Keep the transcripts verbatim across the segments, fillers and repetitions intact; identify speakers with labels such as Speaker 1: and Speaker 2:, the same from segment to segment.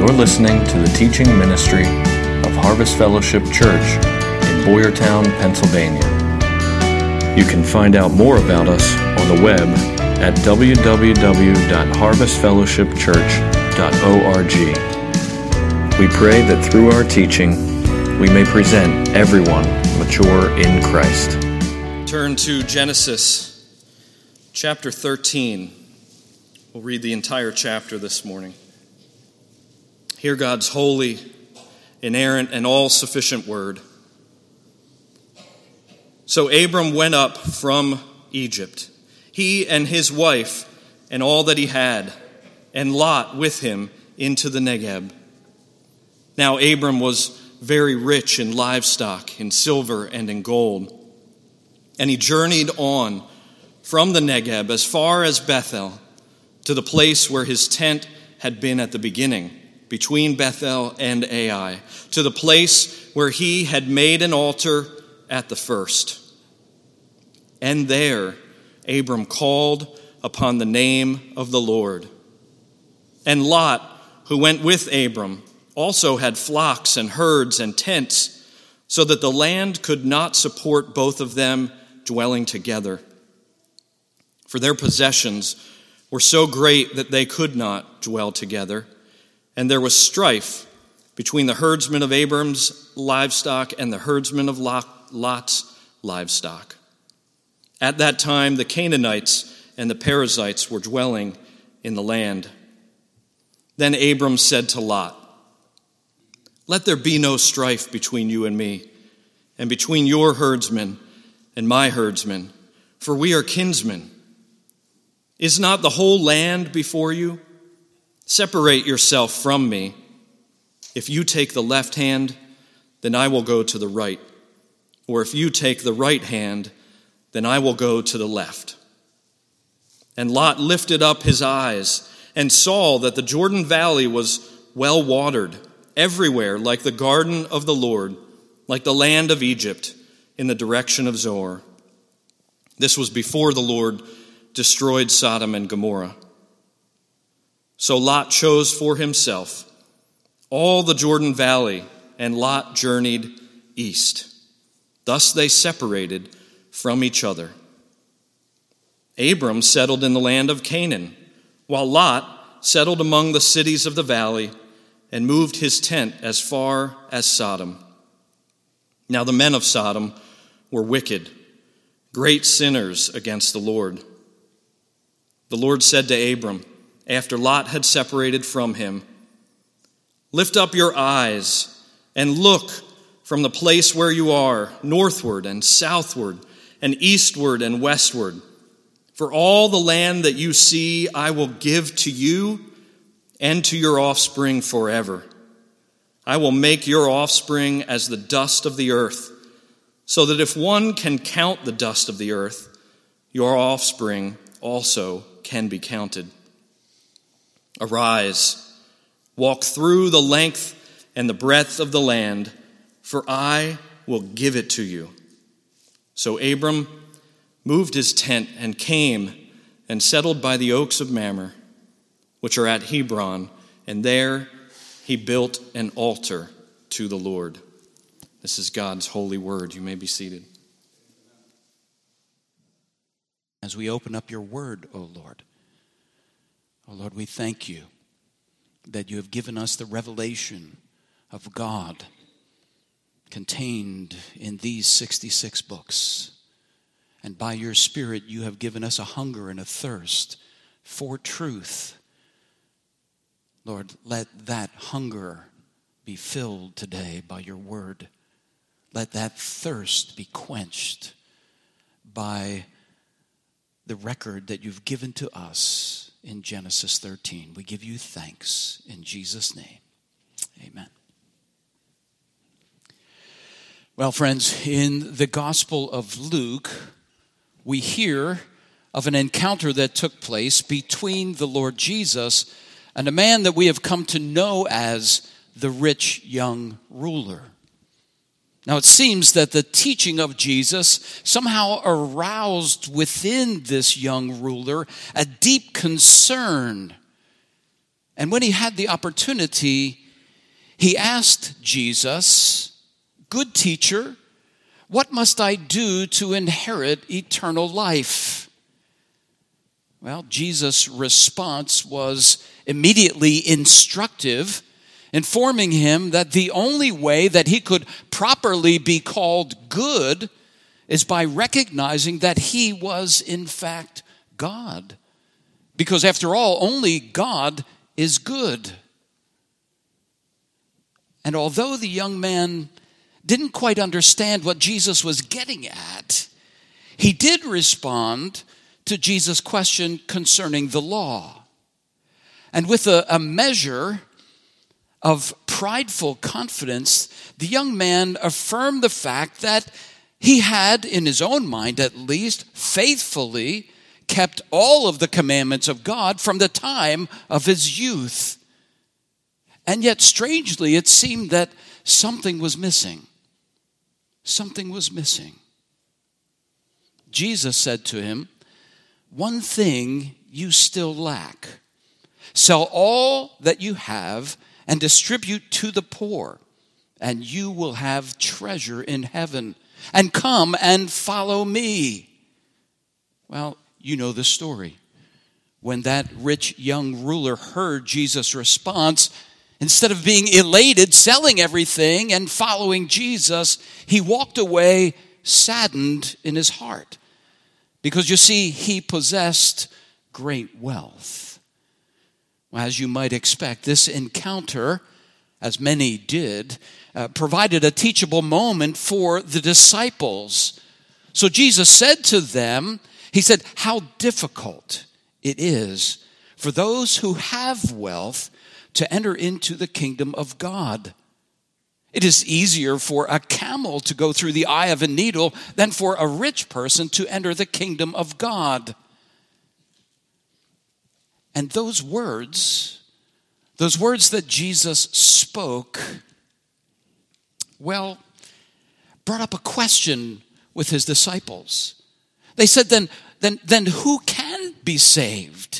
Speaker 1: You're listening to the teaching ministry of Harvest Fellowship Church in Boyertown, Pennsylvania. You can find out more about us on the web at w w w dot harvest fellowship church dot org. We pray that through our teaching, we may present everyone mature in Christ.
Speaker 2: Turn to Genesis chapter thirteen. We'll read the entire chapter this morning. Hear God's holy, inerrant, and all-sufficient word. So Abram went up from Egypt, he and his wife and all that he had, and Lot with him into the Negeb. Now Abram was very rich in livestock, in silver and in gold. And he journeyed on from the Negeb as far as Bethel, to the place where his tent had been at the beginning, between Bethel and Ai, to the place where he had made an altar at the first. And there Abram called upon the name of the Lord. And Lot, who went with Abram, also had flocks and herds and tents, so that the land could not support both of them dwelling together. For their possessions were so great that they could not dwell together, and there was strife between the herdsmen of Abram's livestock and the herdsmen of Lot's livestock. At that time, the Canaanites and the Perizzites were dwelling in the land. Then Abram said to Lot, "Let there be no strife between you and me, and between your herdsmen and my herdsmen, for we are kinsmen. Is not the whole land before you? Separate yourself from me. If you take the left hand, then I will go to the right. Or if you take the right hand, then I will go to the left." And Lot lifted up his eyes and saw that the Jordan Valley was well watered, everywhere like the garden of the Lord, like the land of Egypt, in the direction of Zoar. This was before the Lord destroyed Sodom and Gomorrah. So Lot chose for himself all the Jordan Valley, and Lot journeyed east. Thus they separated from each other. Abram settled in the land of Canaan, while Lot settled among the cities of the valley and moved his tent as far as Sodom. Now the men of Sodom were wicked, great sinners against the Lord. The Lord said to Abram, after Lot had separated from him, "Lift up your eyes and look from the place where you are, northward and southward and eastward and westward. For all the land that you see I will give to you and to your offspring forever. I will make your offspring as the dust of the earth, so that if one can count the dust of the earth, your offspring also can be counted. Arise, walk through the length and the breadth of the land, for I will give it to you." So Abram moved his tent and came and settled by the oaks of Mamre, which are at Hebron, and there he built an altar to the Lord. This is God's holy word. You may be seated.
Speaker 3: As we open up your word, O Lord, O Lord, we thank you that you have given us the revelation of God contained in these sixty-six books. And by your Spirit, you have given us a hunger and a thirst for truth. Lord, let that hunger be filled today by your word. Let that thirst be quenched by the record that you've given to us in Genesis thirteen. We give you thanks in Jesus' name. Amen. Well, friends, in the Gospel of Luke, we hear of an encounter that took place between the Lord Jesus and a man that we have come to know as the rich young ruler. Now, it seems that the teaching of Jesus somehow aroused within this young ruler a deep concern And when he had the opportunity, he asked Jesus, "Good teacher, what must I do to inherit eternal life?" Well, Jesus' response was immediately instructive, informing him that the only way that he could properly be called good is by recognizing that he was in fact God. Because after all, only God is good. And although the young man didn't quite understand what Jesus was getting at, he did respond to Jesus' question concerning the law. And with a, a measure of prideful confidence, the young man affirmed the fact that he had, in his own mind at least, faithfully kept all of the commandments of God from the time of his youth. And yet, strangely, it seemed that something was missing. Something was missing. Jesus said to him, "One thing you still lack. Sell all that you have and distribute to the poor, and you will have treasure in heaven. And come and follow me." Well, you know the story. When that rich young ruler heard Jesus' response, instead of being elated, selling everything and following Jesus, he walked away saddened in his heart. Because you see, he possessed great wealth. Well, as you might expect, this encounter, as many did, uh, provided a teachable moment for the disciples. So Jesus said to them, he said, "How difficult it is for those who have wealth to enter into the kingdom of God. It is easier for a camel to go through the eye of a needle than for a rich person to enter the kingdom of God." And those words, those words that Jesus spoke, well, brought up a question with his disciples. They said, then, then, then who can be saved?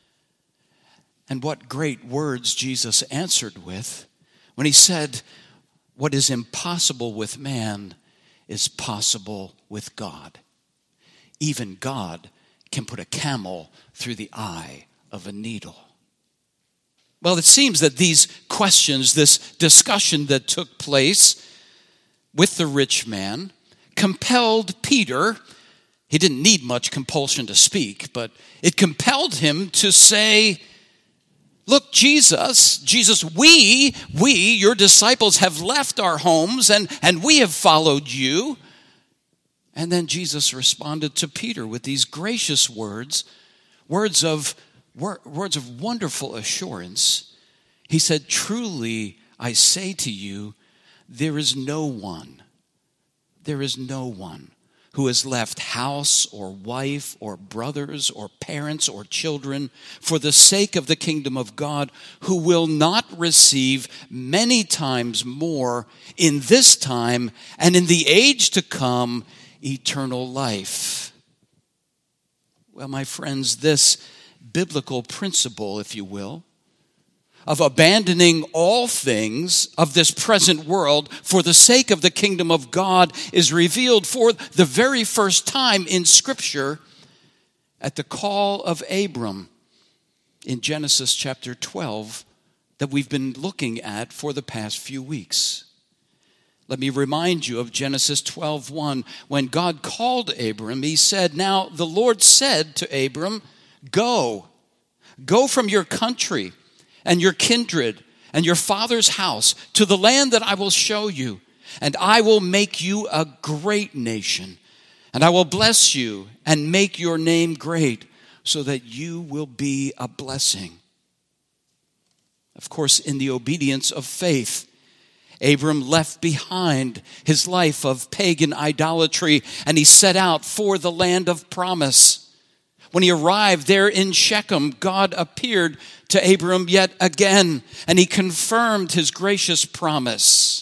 Speaker 3: And what great words Jesus answered with when he said, "What is impossible with man is possible with God. Even God can put a camel through the eye of a needle." Well, it seems that these questions, this discussion that took place with the rich man, compelled Peter. He didn't need much compulsion to speak, but it compelled him to say, "Look, Jesus, Jesus, we, we, your disciples have left our homes and, and we have followed you." And then Jesus responded to Peter with these gracious words, words of, words of wonderful assurance. He said, "Truly, I say to you, there is no one, there is no one who has left house or wife or brothers or parents or children for the sake of the kingdom of God who will not receive many times more in this time and in the age to come eternal life." Well, my friends, this biblical principle, if you will, of abandoning all things of this present world for the sake of the kingdom of God is revealed for the very first time in Scripture at the call of Abram in Genesis chapter twelve that we've been looking at for the past few weeks. Let me remind you of Genesis twelve one. When God called Abram, he said, "Now the Lord said to Abram, Go, go from your country and your kindred and your father's house to the land that I will show you, and I will make you a great nation, and I will bless you and make your name great, so that you will be a blessing." Of course, in the obedience of faith, Abram left behind his life of pagan idolatry, and he set out for the land of promise. When he arrived there in Shechem, God appeared to Abram yet again, and he confirmed his gracious promise.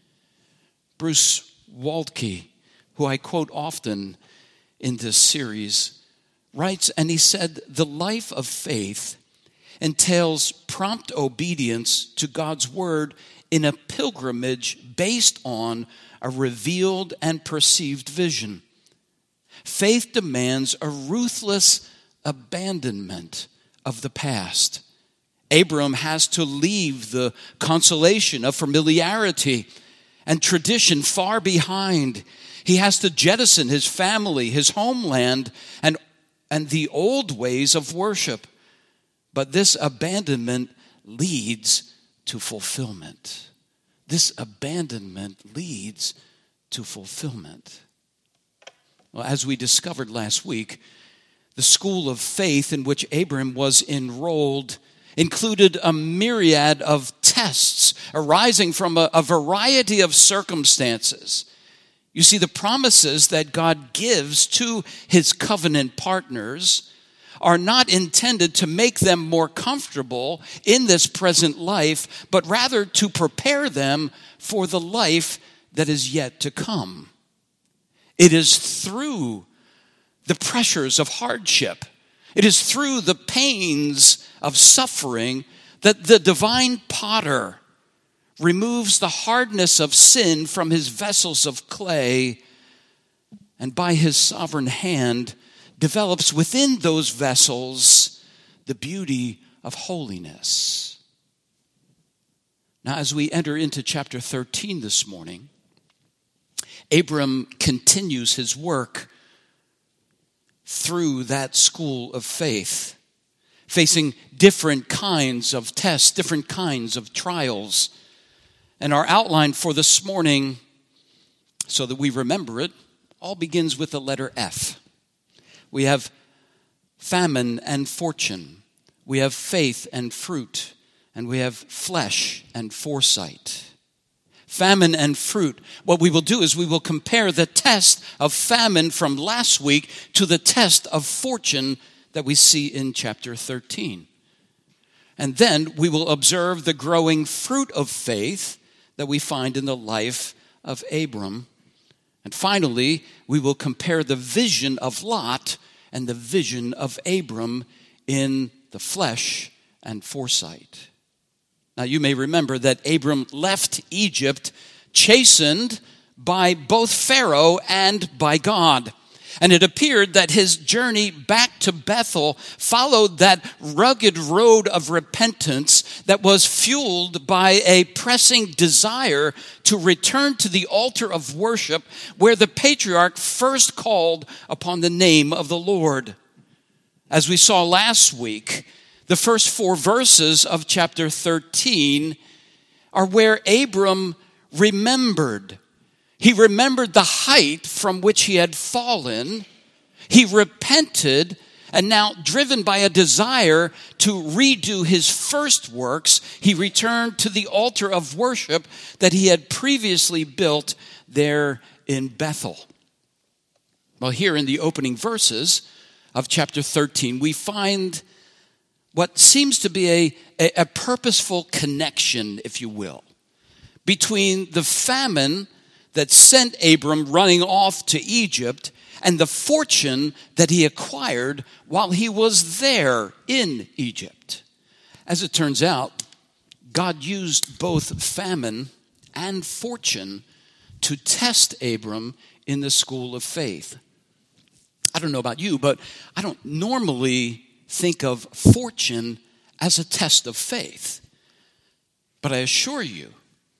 Speaker 3: Bruce Waltke, who I quote often in this series, writes, and he said, "The life of faith entails prompt obedience to God's word in a pilgrimage based on a revealed and perceived vision. Faith demands a ruthless abandonment of the past. Abram has to leave the consolation of familiarity and tradition far behind. He has to jettison his family, his homeland, and, and the old ways of worship. But this abandonment leads to fulfillment. This abandonment leads to fulfillment. Well, as we discovered last week, the school of faith in which Abram was enrolled included a myriad of tests arising from a, a variety of circumstances. You see, the promises that God gives to his covenant partners are not intended to make them more comfortable in this present life, but rather to prepare them for the life that is yet to come. It is through the pressures of hardship, it is through the pains of suffering that the divine potter removes the hardness of sin from his vessels of clay, and by his sovereign hand develops within those vessels the beauty of holiness. Now, as we enter into chapter thirteen this morning, Abram continues his work through that school of faith, facing different kinds of tests, different kinds of trials. And our outline for this morning, so that we remember it, all begins with the letter F. We have famine and fortune. We have faith and fruit. And we have flesh and foresight. Famine and fruit. What we will do is we will compare the test of famine from last week to the test of fortune that we see in chapter thirteen. And then we will observe the growing fruit of faith that we find in the life of Abram. And finally, we will compare the vision of Lot and the vision of Abram in the flesh and foresight. Now, you may remember that Abram left Egypt chastened by both Pharaoh and by God. And it appeared that his journey back to Bethel followed that rugged road of repentance that was fueled by a pressing desire to return to the altar of worship where the patriarch first called upon the name of the Lord. As we saw last week, the first four verses of chapter thirteen are where Abram remembered. He remembered the height from which he had fallen. He repented, and now driven by a desire to redo his first works, he returned to the altar of worship that he had previously built there in Bethel. Well, here in the opening verses of chapter thirteen, we find what seems to be a, a, a purposeful connection, if you will, between the famine that sent Abram running off to Egypt and the fortune that he acquired while he was there in Egypt. As it turns out, God used both famine and fortune to test Abram in the school of faith. I don't know about you, but I don't normally think of fortune as a test of faith. But I assure you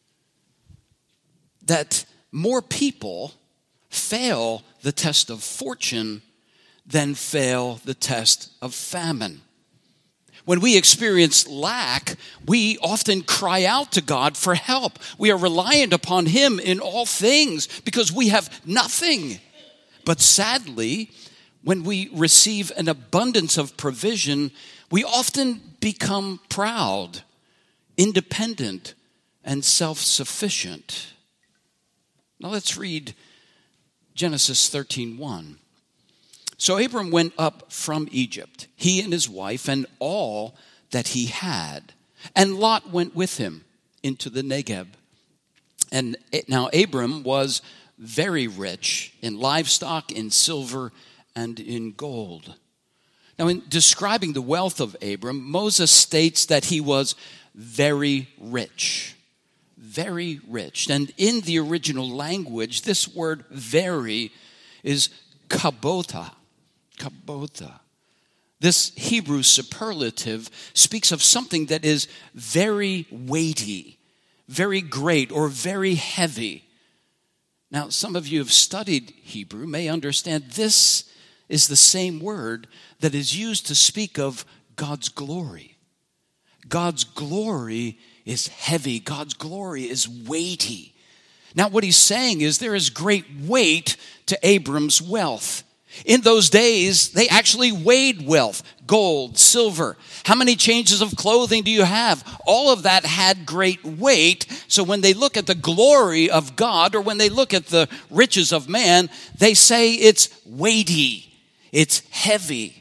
Speaker 3: that more people fail the test of fortune than fail the test of famine. When we experience lack, we often cry out to God for help. We are reliant upon Him in all things because we have nothing. But sadly, when we receive an abundance of provision, we often become proud, independent, and self-sufficient. Now let's read Genesis thirteen one. So Abram went up from Egypt, he and his wife and all that he had. And Lot went with him into the Negeb. And now Abram was very rich in livestock, in silver, and in gold. Now, in describing the wealth of Abram, Moses states that he was very rich. Very rich. And in the original language, this word very is kabotha. Kabotha. This Hebrew superlative speaks of something that is very weighty, very great, or very heavy. Now, some of you have studied Hebrew may understand this is the same word that is used to speak of God's glory. God's glory is heavy. God's glory is weighty. Now, what he's saying is there is great weight to Abram's wealth. In those days, they actually weighed wealth, gold, silver. How many changes of clothing do you have? All of that had great weight. So when they look at the glory of God, or when they look at the riches of man, they say it's weighty, it's heavy.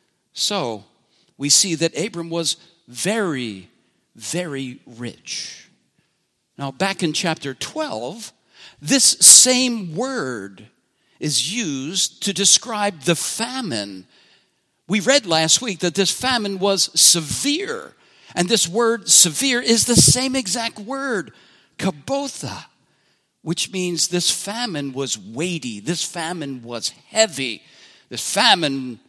Speaker 3: So we see that Abram was very, very rich. Now, back in chapter twelve, this same word is used to describe the famine. We read last week that this famine was severe. And this word severe is the same exact word, kabotha, which means this famine was weighty. This famine was heavy. This famine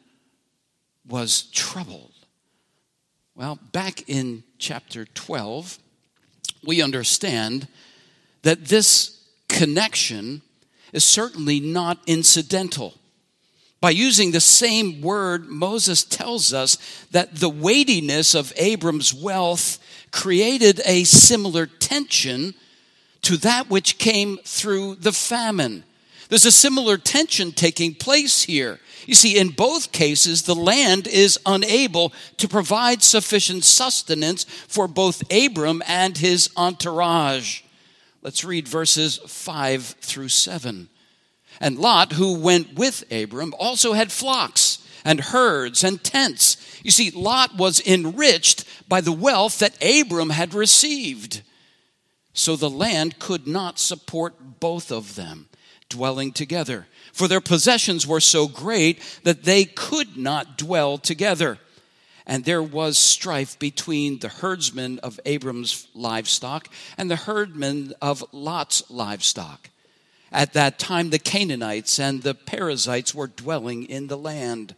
Speaker 3: was troubled. Well, back in chapter twelve, we understand that this connection is certainly not incidental. By using the same word, Moses tells us that the weightiness of Abram's wealth created a similar tension to that which came through the famine. There's a similar tension taking place here. You see, in both cases, the land is unable to provide sufficient sustenance for both Abram and his entourage. Let's read verses five through seven. And Lot, who went with Abram, also had flocks and herds and tents. You see, Lot was enriched by the wealth that Abram had received. So the land could not support both of them dwelling together, for their possessions were so great that they could not dwell together. And there was strife between the herdsmen of Abram's livestock and the herdmen of Lot's livestock. At that time, the Canaanites and the Perizzites were dwelling in the land.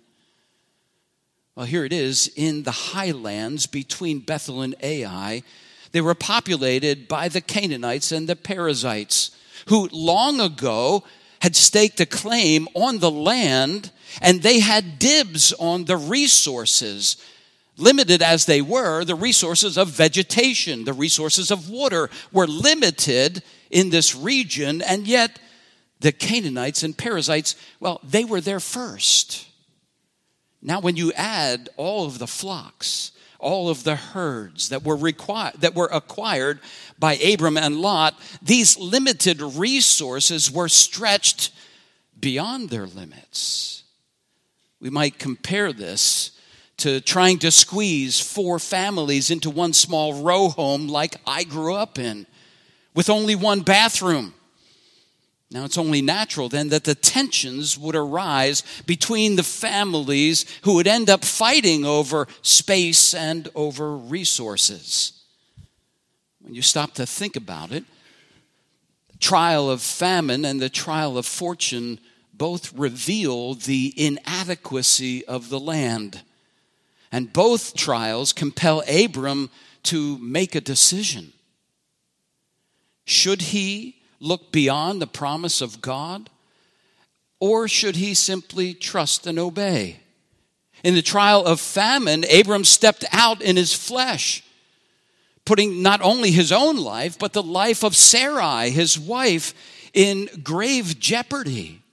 Speaker 3: Well, here it is in the highlands between Bethel and Ai. They were populated by the Canaanites and the Perizzites, who long ago had staked a claim on the land, and they had dibs on the resources. Limited as they were, the resources of vegetation, the resources of water were limited in this region, and yet the Canaanites and Perizzites, well, they were there first. Now, when you add all of the flocks, all of the herds that were required, that were acquired by Abram and Lot, these limited resources were stretched beyond their limits. We might compare this to trying to squeeze four families into one small row home like I grew up in, with only one bathroom. Now, it's only natural then that the tensions would arise between the families who would end up fighting over space and over resources. When you stop to think about it, the trial of famine and the trial of fortune both reveal the inadequacy of the land. And both trials compel Abram to make a decision. Should he look beyond the promise of God, or should he simply trust and obey? In the trial of famine, Abram stepped out in his flesh, putting not only his own life, but the life of Sarai, his wife, in grave jeopardy.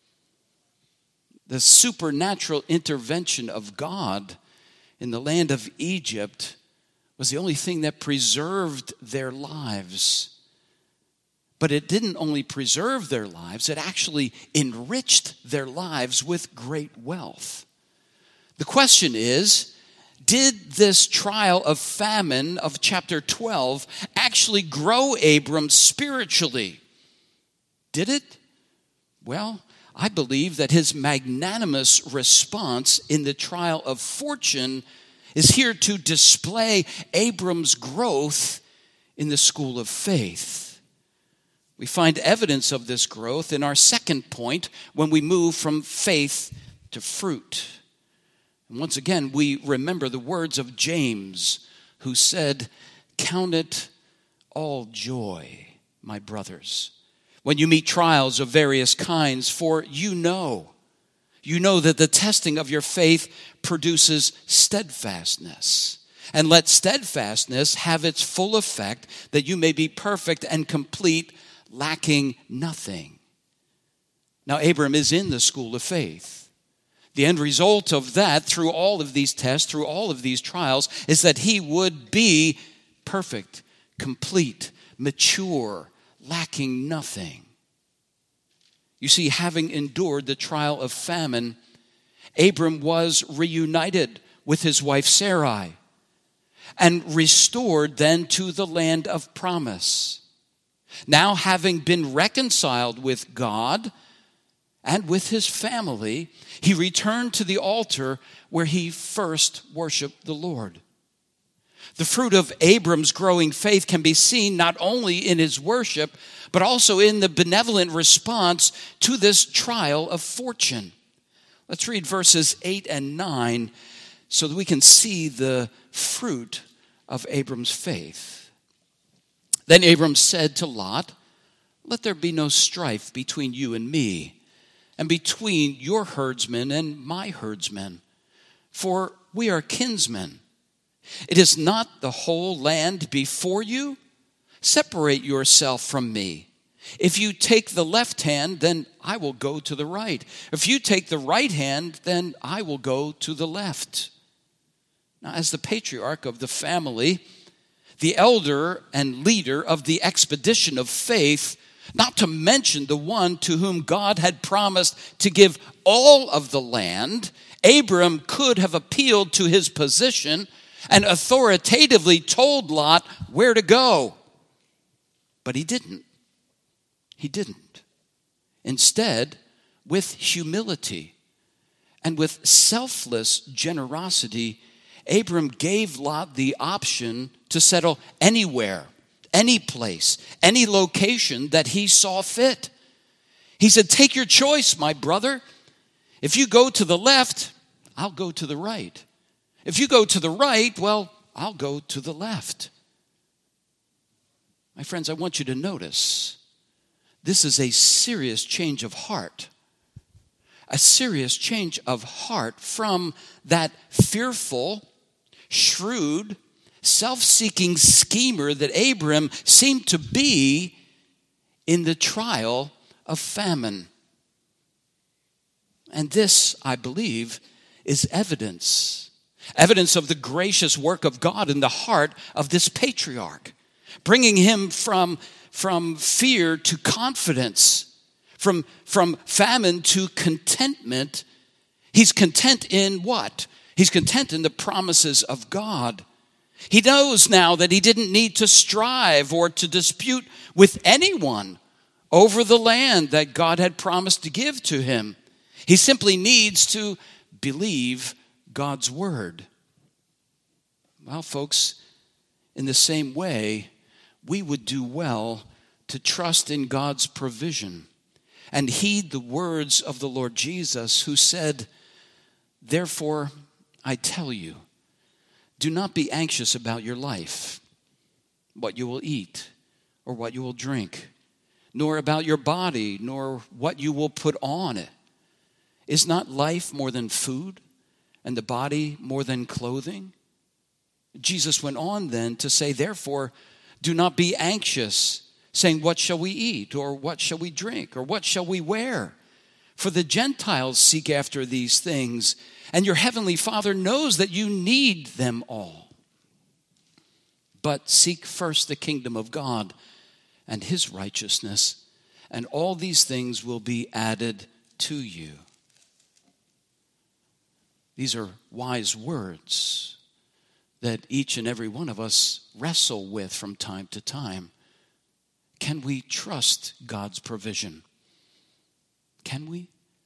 Speaker 3: The supernatural intervention of God in the land of Egypt was the only thing that preserved their lives. But it didn't only preserve their lives, it actually enriched their lives with great wealth. The question is, did this trial of famine of chapter twelve actually grow Abram spiritually? Did it? Well, I believe that his magnanimous response in the trial of fortune is here to display Abram's growth in the school of faith. We find evidence of this growth in our second point when we move from faith to fruit. And once again, we remember the words of James, who said, "Count it all joy, my brothers, when you meet trials of various kinds, for you know, you know that the testing of your faith produces steadfastness. And let steadfastness have its full effect, that you may be perfect and complete, lacking nothing." Now, Abram is in the school of faith. The end result of that, through all of these tests, through all of these trials, is that he would be perfect, complete, mature, lacking nothing. You see, having endured the trial of famine, Abram was reunited with his wife Sarai and restored then to the land of promise. Now, having been reconciled with God and with his family, he returned to the altar where he first worshiped the Lord. The fruit of Abram's growing faith can be seen not only in his worship, but also in the benevolent response to this trial of fortune. Let's read verses eight and nine so that we can see the fruit of Abram's faith. Then Abram said to Lot, "Let there be no strife between you and me, and between your herdsmen and my herdsmen, for we are kinsmen. It is not the whole land before you? Separate yourself from me. If you take the left hand, then I will go to the right. If you take the right hand, then I will go to the left." Now, as the patriarch of the family, the elder and leader of the expedition of faith, not to mention the one to whom God had promised to give all of the land, Abram could have appealed to his position and authoritatively told Lot where to go. But he didn't. He didn't. Instead, with humility and with selfless generosity, Abram gave Lot the option to settle anywhere, any place, any location that he saw fit. He said, "Take your choice, my brother. If you go to the left, I'll go to the right. If you go to the right, well, I'll go to the left." My friends, I want you to notice, this is a serious change of heart. A serious change of heart from that fearful, shrewd, self-seeking schemer that Abram seemed to be in the trial of famine. And this, I believe, is evidence. Evidence of the gracious work of God in the heart of this patriarch, bringing him from, from fear to confidence, from, from famine to contentment. He's content in what? He's content in the promises of God. He knows now that he didn't need to strive or to dispute with anyone over the land that God had promised to give to him. He simply needs to believe God's word. Well, folks, in the same way, we would do well to trust in God's provision and heed the words of the Lord Jesus, who said, "Therefore, I tell you, do not be anxious about your life, what you will eat or what you will drink, nor about your body, nor what you will put on it. Is not life more than food, and the body more than clothing?" Jesus went on then to say, "Therefore, do not be anxious, saying, what shall we eat, or what shall we drink, or what shall we wear? For the Gentiles seek after these things, and your heavenly Father knows that you need them all. But seek first the kingdom of God and his righteousness, and all these things will be added to you." These are wise words that each and every one of us wrestle with from time to time. Can we trust God's provision? Can we?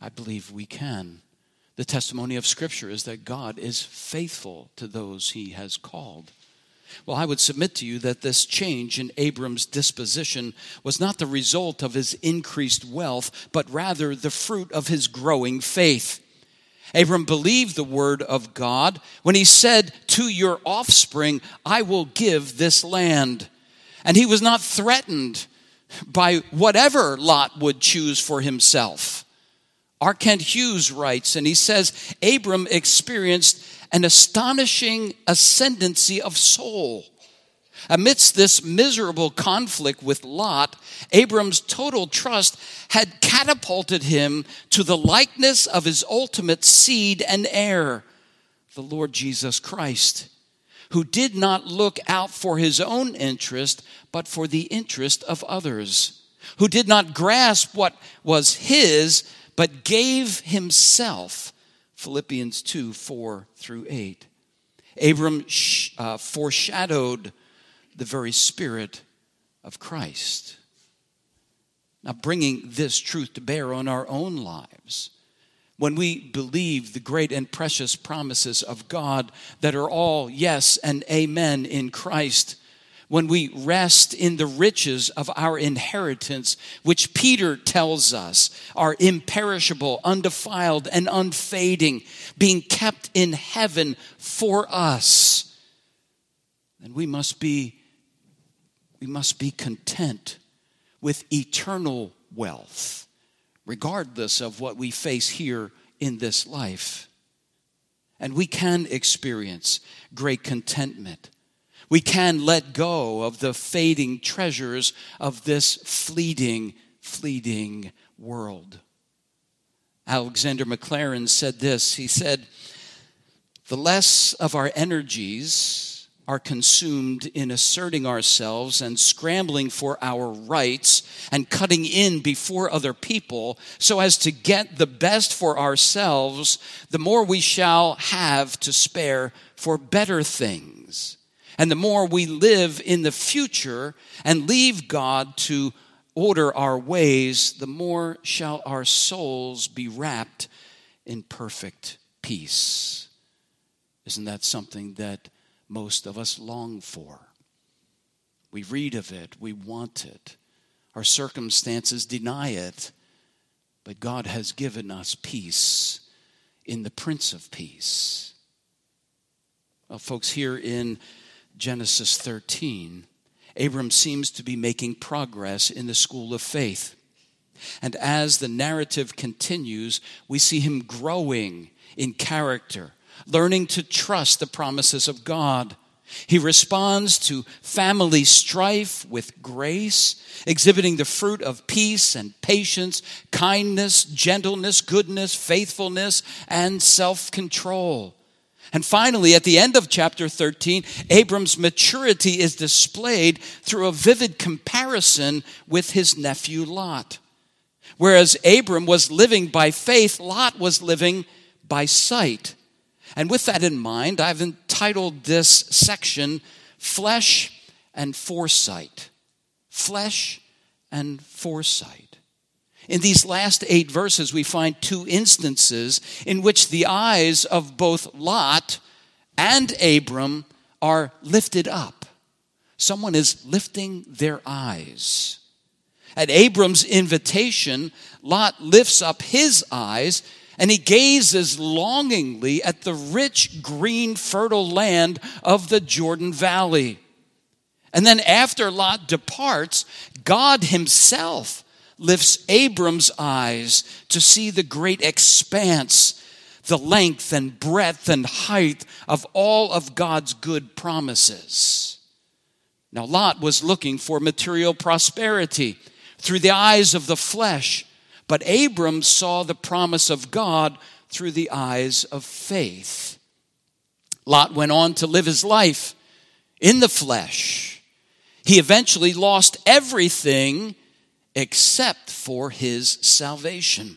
Speaker 3: I believe we can. The testimony of Scripture is that God is faithful to those he has called. Well, I would submit to you that this change in Abram's disposition was not the result of his increased wealth, but rather the fruit of his growing faith. Abram believed the word of God when he said, "To your offspring I will give this land." And he was not threatened by whatever Lot would choose for himself. R. Kent Hughes writes, and he says, Abram experienced an astonishing ascendancy of soul. Amidst this miserable conflict with Lot, Abram's total trust had catapulted him to the likeness of his ultimate seed and heir, the Lord Jesus Christ, who did not look out for his own interest, but for the interest of others, who did not grasp what was his, but gave himself. Philippians two, four through eight. Abram uh, foreshadowed the very Spirit of Christ. Now, bringing this truth to bear on our own lives, when we believe the great and precious promises of God that are all yes and amen in Christ, when we rest in the riches of our inheritance, which Peter tells us are imperishable, undefiled, and unfading, being kept in heaven for us, then we must be, we must be content with eternal wealth, regardless of what we face here in this life. And we can experience great contentment. We can let go of the fading treasures of this fleeting, fleeting world. Alexander Maclaren said this. He said, "The less of our energies are consumed in asserting ourselves and scrambling for our rights and cutting in before other people so as to get the best for ourselves, the more we shall have to spare for better things. And the more we live in the future and leave God to order our ways, the more shall our souls be wrapped in perfect peace." Isn't that something that most of us long for? We read of it, we want it. Our circumstances deny it, but God has given us peace in the Prince of Peace. Well, folks, here in Genesis thirteen, Abram seems to be making progress in the school of faith. And as the narrative continues, we see him growing in character, learning to trust the promises of God. He responds to family strife with grace, exhibiting the fruit of peace and patience, kindness, gentleness, goodness, faithfulness, and self-control. And finally, at the end of chapter thirteen, Abram's maturity is displayed through a vivid comparison with his nephew Lot. Whereas Abram was living by faith, Lot was living by sight. And with that in mind, I've entitled this section, Flesh and Foresight. Flesh and Foresight. In these last eight verses, we find two instances in which the eyes of both Lot and Abram are lifted up. Someone is lifting their eyes. At Abram's invitation, Lot lifts up his eyes and he gazes longingly at the rich, green, fertile land of the Jordan Valley. And then after Lot departs, God himself lifts Abram's eyes to see the great expanse, the length and breadth and height of all of God's good promises. Now, Lot was looking for material prosperity through the eyes of the flesh, but Abram saw the promise of God through the eyes of faith. Lot went on to live his life in the flesh. He eventually lost everything except for his salvation.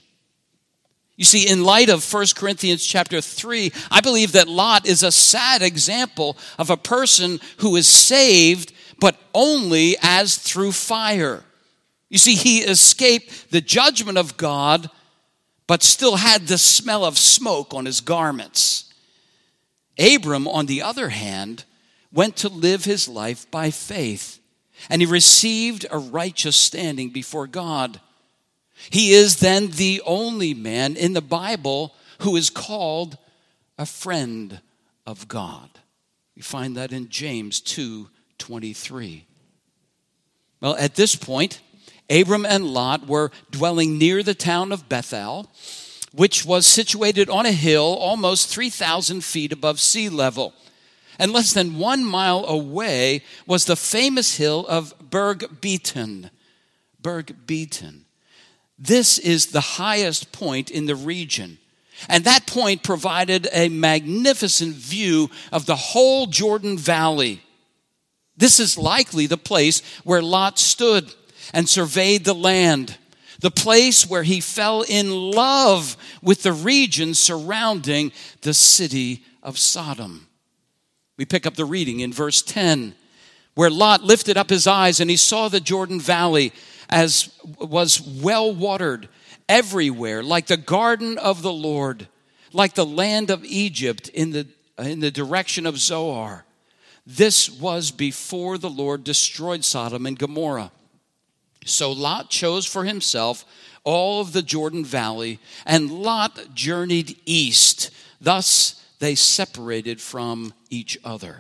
Speaker 3: You see, in light of First Corinthians chapter three, I believe that Lot is a sad example of a person who is saved, but only as through fire. You see, he escaped the judgment of God, but still had the smell of smoke on his garments. Abram, on the other hand, went to live his life by faith, and he received a righteous standing before God. He is then the only man in the Bible who is called a friend of God. We find that in James two twenty-three. Well, at this point, Abram and Lot were dwelling near the town of Bethel, which was situated on a hill almost three thousand feet above sea level. And less than one mile away was the famous hill of Berg Beaton. Berg Beaton. This is the highest point in the region. And that point provided a magnificent view of the whole Jordan Valley. This is likely the place where Lot stood and surveyed the land, the place where he fell in love with the region surrounding the city of Sodom. We pick up the reading in verse ten, where Lot lifted up his eyes and he saw the Jordan Valley as was well watered everywhere, like the garden of the Lord, like the land of Egypt in the, in the direction of Zoar. This was before the Lord destroyed Sodom and Gomorrah. So Lot chose for himself all of the Jordan Valley, and Lot journeyed east. Thus they separated from each other.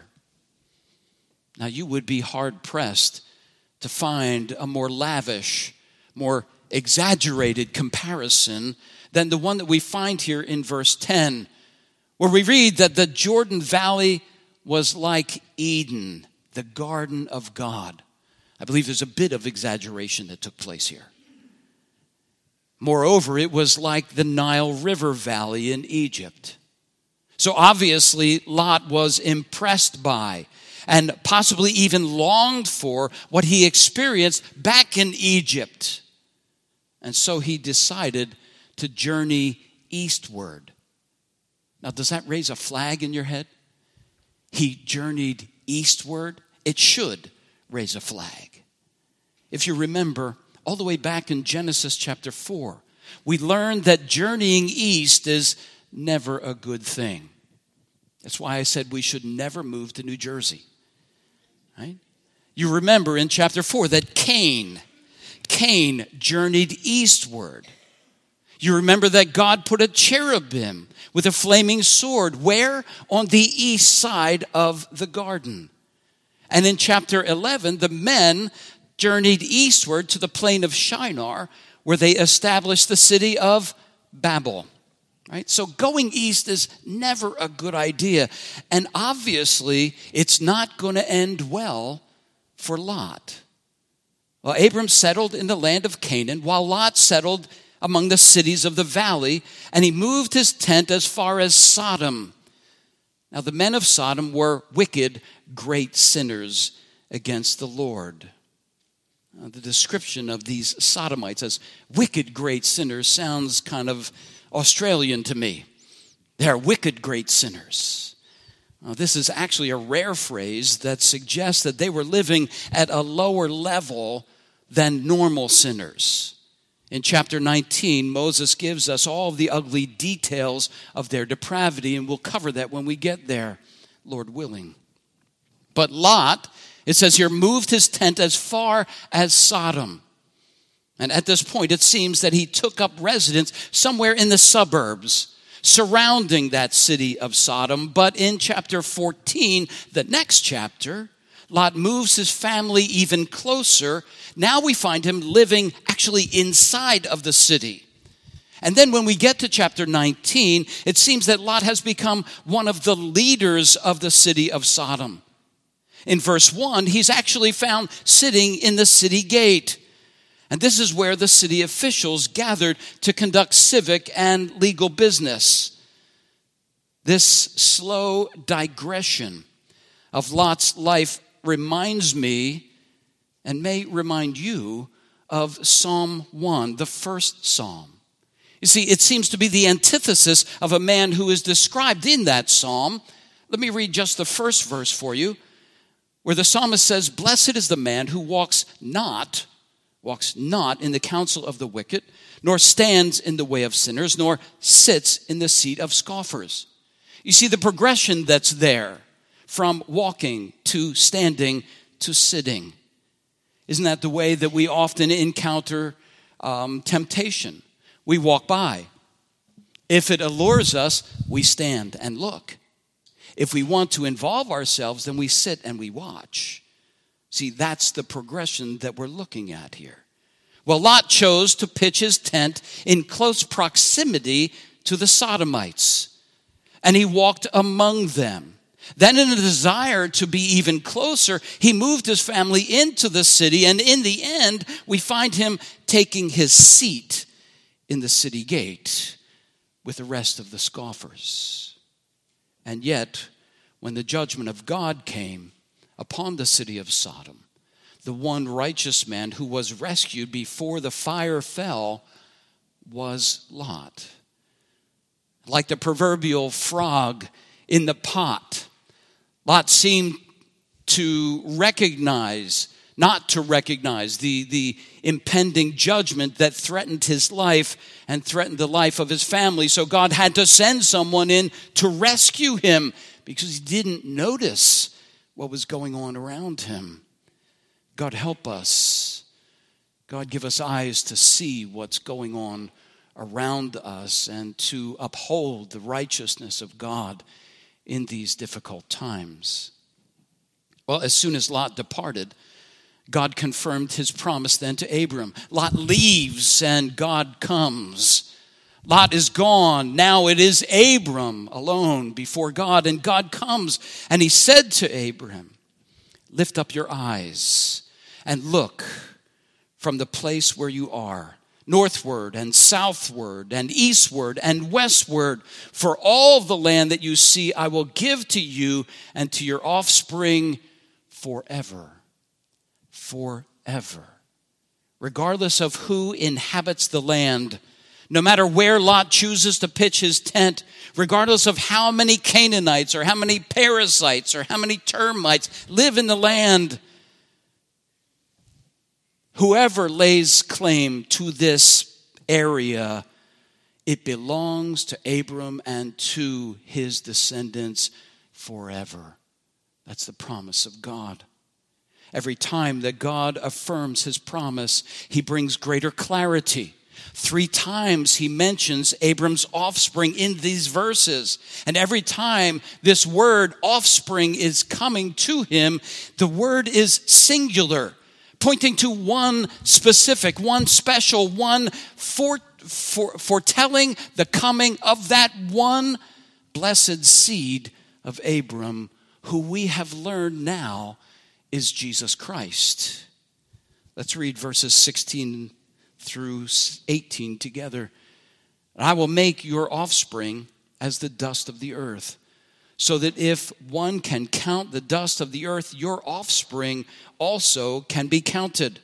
Speaker 3: Now you would be hard-pressed to find a more lavish, more exaggerated comparison than the one that we find here in verse ten, where we read that the Jordan Valley was like Eden, the garden of God. I believe there's a bit of exaggeration that took place here. Moreover, it was like the Nile River Valley in Egypt. So obviously, Lot was impressed by and possibly even longed for what he experienced back in Egypt. And so he decided to journey eastward. Now, does that raise a flag in your head? He journeyed eastward. It should raise a flag. If you remember, all the way back in Genesis chapter four, we learned that journeying east is never a good thing. That's why I said we should never move to New Jersey. Right? You remember in chapter four that Cain, Cain journeyed eastward. You remember that God put a cherubim with a flaming sword. Where? On the east side of the garden. And in chapter eleven, the men journeyed eastward to the plain of Shinar, where they established the city of Babel. Right? So going east is never a good idea. And obviously, it's not going to end well for Lot. Well, Abram settled in the land of Canaan, while Lot settled among the cities of the valley, and he moved his tent as far as Sodom. Now, the men of Sodom were wicked, great sinners against the Lord. Uh, the description of these Sodomites as wicked, great sinners sounds kind of Australian to me. They are wicked, great sinners. Uh, this is actually a rare phrase that suggests that they were living at a lower level than normal sinners. In chapter nineteen, Moses gives us all the ugly details of their depravity, and we'll cover that when we get there, Lord willing. But Lot, it says here, moved his tent as far as Sodom. And at this point, it seems that he took up residence somewhere in the suburbs surrounding that city of Sodom. But in chapter fourteen, the next chapter, Lot moves his family even closer. Now we find him living actually inside of the city. And then when we get to chapter nineteen, it seems that Lot has become one of the leaders of the city of Sodom. In verse one, he's actually found sitting in the city gate. And this is where the city officials gathered to conduct civic and legal business. This slow digression of Lot's life reminds me, and may remind you, of Psalm one, the first psalm. You see, it seems to be the antithesis of a man who is described in that psalm. Let me read just the first verse for you, where the psalmist says, "Blessed is the man who walks not walks not in the counsel of the wicked, nor stands in the way of sinners, nor sits in the seat of scoffers. You see the progression that's there from walking to standing to sitting. Isn't that the way that we often encounter um, temptation? We walk by. If it allures us, we stand and look. If we want to involve ourselves, then we sit and we watch. See, that's the progression that we're looking at here. Well, Lot chose to pitch his tent in close proximity to the Sodomites, and he walked among them. Then in a desire to be even closer, he moved his family into the city, and in the end, we find him taking his seat in the city gate with the rest of the scoffers. And yet, when the judgment of God came upon the city of Sodom, the one righteous man who was rescued before the fire fell was Lot. Like the proverbial frog in the pot, Lot seemed to recognize, not to recognize the, the impending judgment that threatened his life and threatened the life of his family. So God had to send someone in to rescue him because he didn't notice what was going on around him. God help us. God give us eyes to see what's going on around us and to uphold the righteousness of God in these difficult times. Well, as soon as Lot departed, God confirmed his promise then to Abram. Lot leaves and God comes. Lot is gone. Now it is Abram alone before God. And God comes and he said to Abram, lift up your eyes and look from the place where you are, northward and southward and eastward and westward. For all the land that you see I will give to you and to your offspring forever. Forever. Regardless of who inhabits the land, no matter where Lot chooses to pitch his tent, regardless of how many Canaanites or how many parasites or how many termites live in the land, whoever lays claim to this area, it belongs to Abram and to his descendants forever. That's the promise of God. Every time that God affirms his promise, he brings greater clarity. Three times he mentions Abram's offspring in these verses. And every time this word offspring is coming to him, the word is singular, pointing to one specific, one special, one fore, fore, foretelling the coming of that one blessed seed of Abram, who we have learned now is Jesus Christ. Let's read verses sixteen through eighteen together. I will make your offspring as the dust of the earth, so that if one can count the dust of the earth, your offspring also can be counted.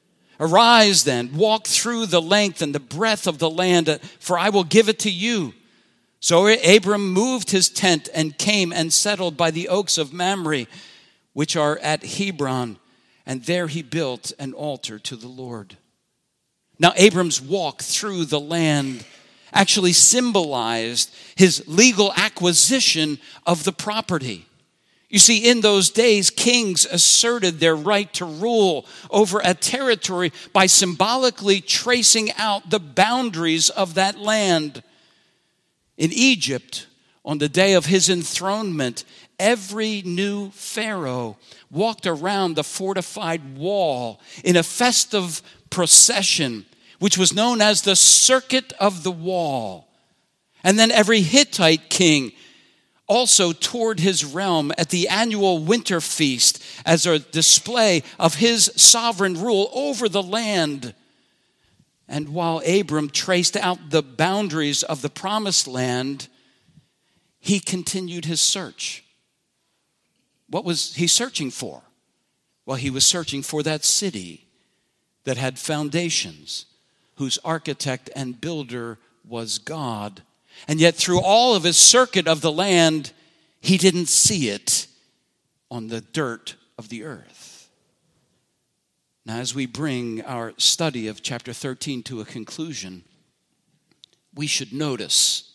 Speaker 3: Arise then, walk through the length and the breadth of the land, for I will give it to you. So Abram moved his tent and came and settled by the oaks of Mamre, which are at Hebron, and there he built an altar to the Lord. Now Abram's walk through the land actually symbolized his legal acquisition of the property. You see, in those days, kings asserted their right to rule over a territory by symbolically tracing out the boundaries of that land. In Egypt, on the day of his enthronement, every new pharaoh walked around the fortified wall in a festive procession, which was known as the Circuit of the Wall. And then every Hittite king also toured his realm at the annual winter feast as a display of his sovereign rule over the land. And while Abram traced out the boundaries of the promised land, he continued his search. What was he searching for? Well, he was searching for that city that had foundations, whose architect and builder was God. And yet through all of his circuit of the land, he didn't see it on the dirt of the earth. Now, as we bring our study of chapter thirteen to a conclusion, we should notice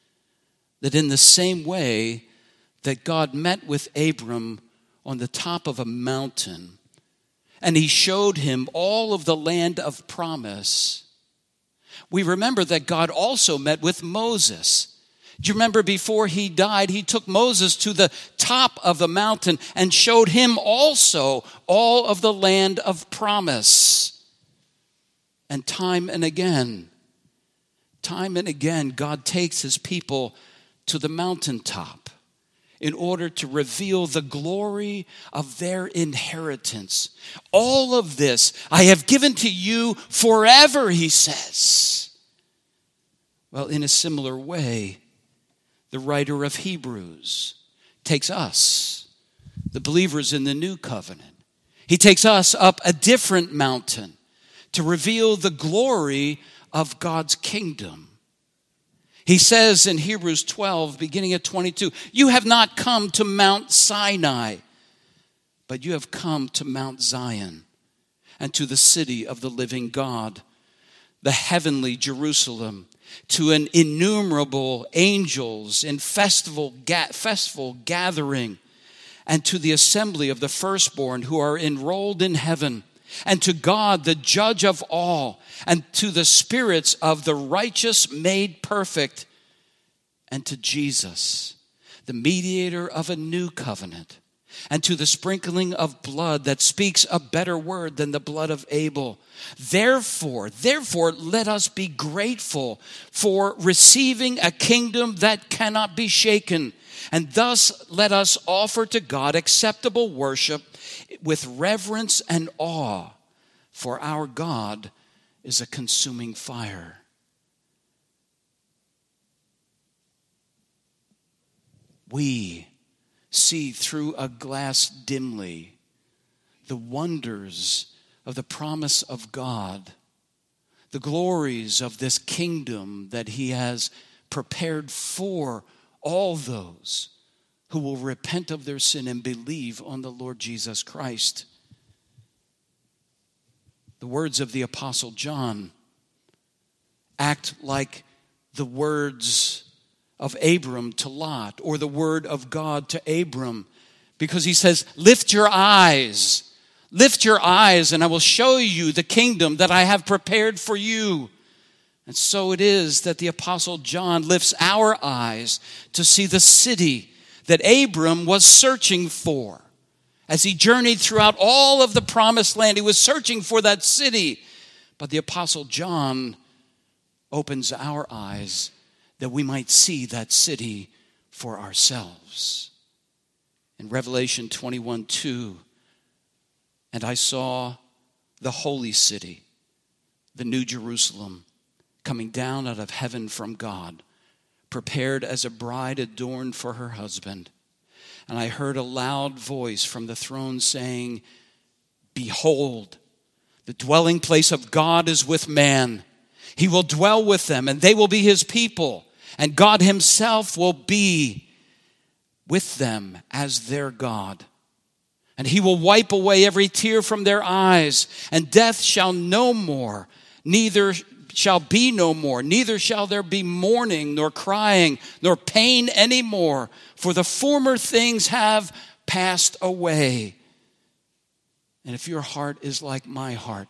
Speaker 3: that in the same way that God met with Abram on the top of a mountain, and he showed him all of the land of promise, we remember that God also met with Moses. Do you remember before he died, he took Moses to the top of the mountain and showed him also all of the land of promise. And time and again, time and again, God takes his people to the mountaintop in order to reveal the glory of their inheritance. All of this I have given to you forever, he says. Well, in a similar way, the writer of Hebrews takes us, the believers in the new covenant. He takes us up a different mountain to reveal the glory of God's kingdom. He says in Hebrews twelve, beginning at twenty-two, you have not come to Mount Sinai, but you have come to Mount Zion and to the city of the living God, the heavenly Jerusalem, to an innumerable angels in festival, ga- festival gathering, and to the assembly of the firstborn who are enrolled in heaven, and to God, the judge of all, and to the spirits of the righteous made perfect, and to Jesus, the mediator of a new covenant, and to the sprinkling of blood that speaks a better word than the blood of Abel. Therefore, therefore, let us be grateful for receiving a kingdom that cannot be shaken. And thus let us offer to God acceptable worship with reverence and awe, for our God is a consuming fire. We see through a glass dimly the wonders of the promise of God, the glories of this kingdom that he has prepared for all those who will repent of their sin and believe on the Lord Jesus Christ. The words of the Apostle John act like the words of Abram to Lot, or the word of God to Abram, because he says, lift your eyes, lift your eyes, and I will show you the kingdom that I have prepared for you. And so it is that the Apostle John lifts our eyes to see the city that Abram was searching for. As he journeyed throughout all of the promised land, he was searching for that city. But the Apostle John opens our eyes that we might see that city for ourselves. In Revelation twenty-one two, and I saw the holy city, the New Jerusalem, coming down out of heaven from God, prepared as a bride adorned for her husband. And I heard a loud voice from the throne saying, behold, the dwelling place of God is with man. He will dwell with them, and they will be his people. And God himself will be with them as their God. And he will wipe away every tear from their eyes, and death shall no more, neither shall be no more, neither shall there be mourning, nor crying, nor pain anymore, for the former things have passed away. And if your heart is like my heart,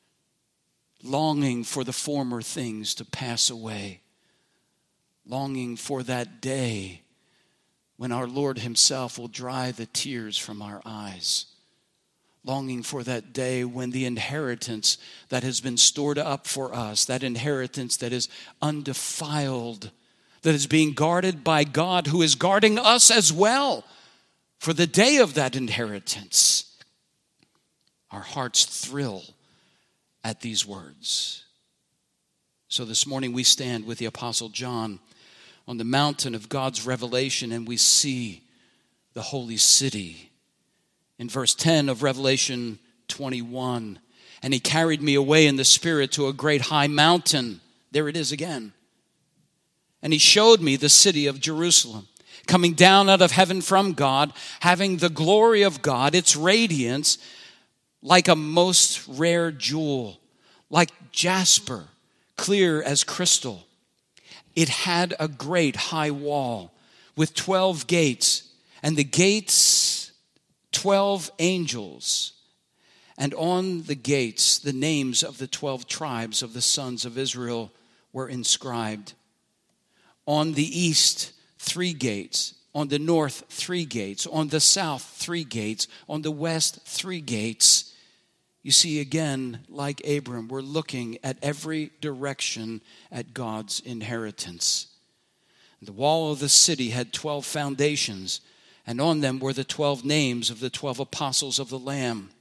Speaker 3: longing for the former things to pass away, longing for that day when our Lord himself will dry the tears from our eyes, longing for that day when the inheritance that has been stored up for us, that inheritance that is undefiled, that is being guarded by God, who is guarding us as well for the day of that inheritance. Our hearts thrill at these words. So this morning we stand with the Apostle John on the mountain of God's revelation, and we see the holy city. In verse ten of Revelation twenty-one, and he carried me away in the Spirit to a great high mountain. There it is again. And he showed me the city of Jerusalem, coming down out of heaven from God, having the glory of God, its radiance, like a most rare jewel, like jasper, clear as crystal. It had a great high wall with twelve gates, and the gates twelve angels. And on the gates the names of the twelve tribes of the sons of Israel were inscribed. On the east, three gates. On the north, three gates. On the south, three gates. On the west, three gates. You see, again, like Abram, we're looking at every direction at God's inheritance. The wall of the city had twelve foundations, and on them were the twelve names of the twelve apostles of the Lamb.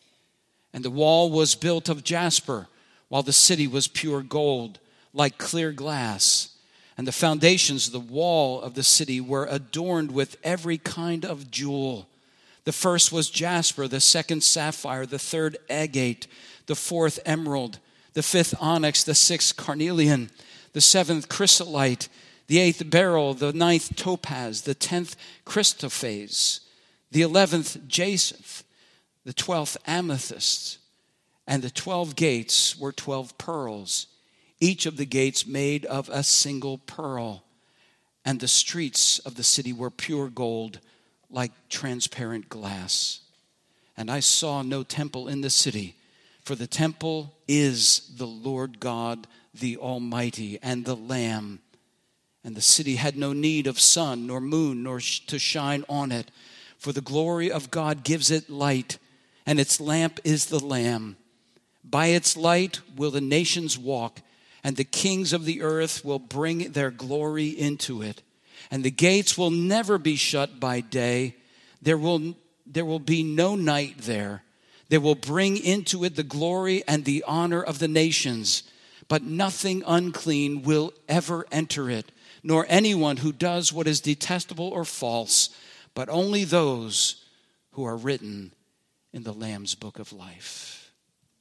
Speaker 3: And the wall was built of jasper, while the city was pure gold, like clear glass. And the foundations of the wall of the city were adorned with every kind of jewel. The first was jasper, the second sapphire, the third agate, the fourth emerald, the fifth onyx, the sixth carnelian, the seventh chrysolite, the eighth beryl, the ninth topaz, the tenth chrysoprase, the eleventh jacinth, the twelfth amethyst, and the twelve gates were twelve pearls, each of the gates made of a single pearl. And the streets of the city were pure gold, like transparent glass. And I saw no temple in the city, for the temple is the Lord God, the Almighty, and the Lamb. And the city had no need of sun, nor moon, nor sh- to shine on it, for the glory of God gives it light, and its lamp is the Lamb. By its light will the nations walk, and the kings of the earth will bring their glory into it. And the gates will never be shut by day. There will, there will be no night there. They will bring into it the glory and the honor of the nations. But nothing unclean will ever enter it, nor anyone who does what is detestable or false, but only those who are written in the Lamb's book of life.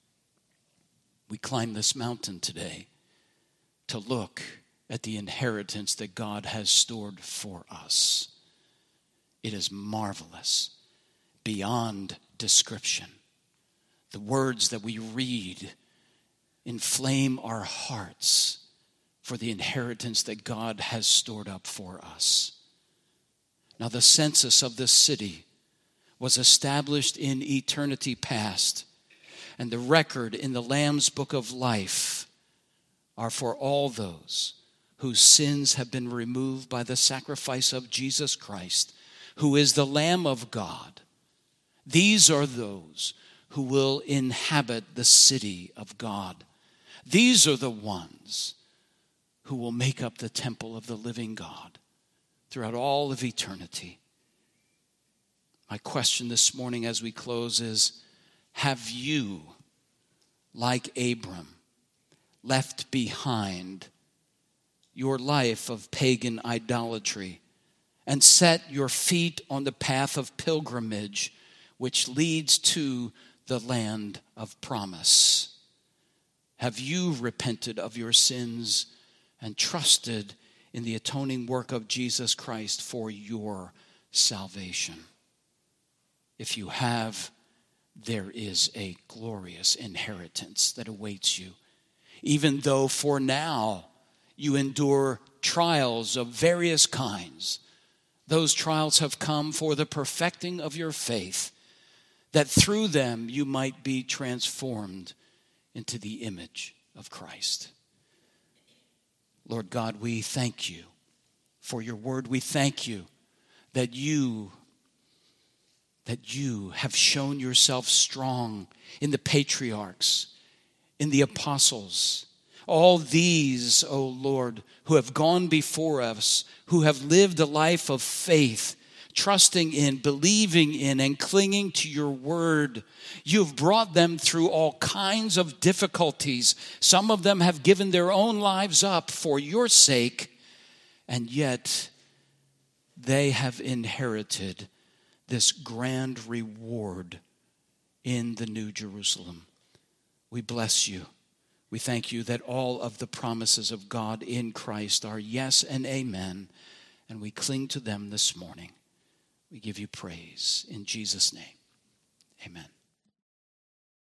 Speaker 3: We climb this mountain today to look at the inheritance that God has stored for us. It is marvelous, beyond description. The words that we read inflame our hearts for the inheritance that God has stored up for us. Now, the census of this city was established in eternity past, and the record in the Lamb's book of life are for all those whose sins have been removed by the sacrifice of Jesus Christ, who is the Lamb of God. These are those who will inhabit the city of God. These are the ones who will make up the temple of the living God throughout all of eternity. My question this morning as we close is, have you, like Abram, left behind your life of pagan idolatry and set your feet on the path of pilgrimage which leads to the land of promise? Have you repented of your sins and trusted in the atoning work of Jesus Christ for your salvation? If you have, there is a glorious inheritance that awaits you. Even though for now you endure trials of various kinds, those trials have come for the perfecting of your faith, that through them you might be transformed into the image of Christ. Lord God, we thank you for your word. We thank you that you that you have shown yourself strong in the patriarchs, in the apostles. All these, O Lord, who have gone before us, who have lived a life of faith, trusting in, believing in, and clinging to your word. You've brought them through all kinds of difficulties. Some of them have given their own lives up for your sake, and yet they have inherited this grand reward in the New Jerusalem. We bless you. We thank you that all of the promises of God in Christ are yes and amen, and we cling to them this morning. We give you praise in Jesus' name. Amen.